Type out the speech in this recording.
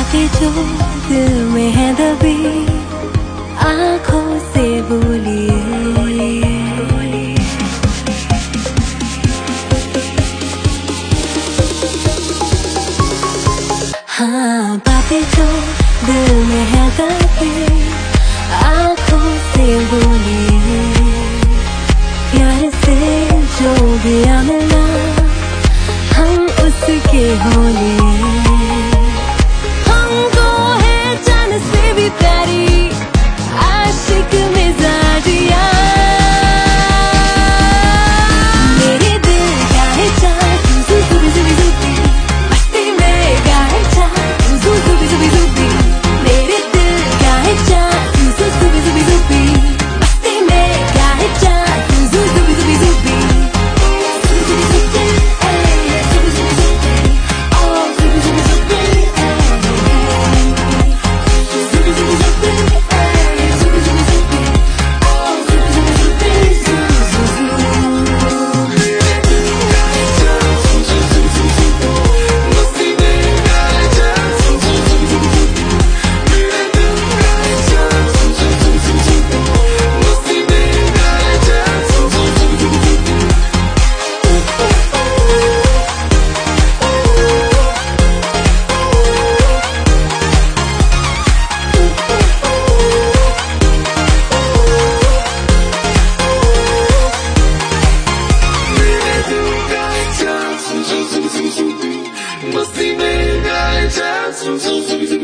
बातें जो दिल में है दबी आँखों से बोलिए। हाँ, बातें जो दिल में है दबी आँखों से बोलिए। प्यार से जो दिया मिला हम उसके होलिए। हमको है जान से भी प्यारी आशिक मिजाजिया। मेरे दिल का है चाँद जुबी जुबी जुबी, मस्ती में गाए चाँद जुबी जुबी जुबी। मेरे दिल का है चाँद जुबी जुबी जुबी, मस्ती में गाए चाँद जुबी जुबी जुबी। Must be made, I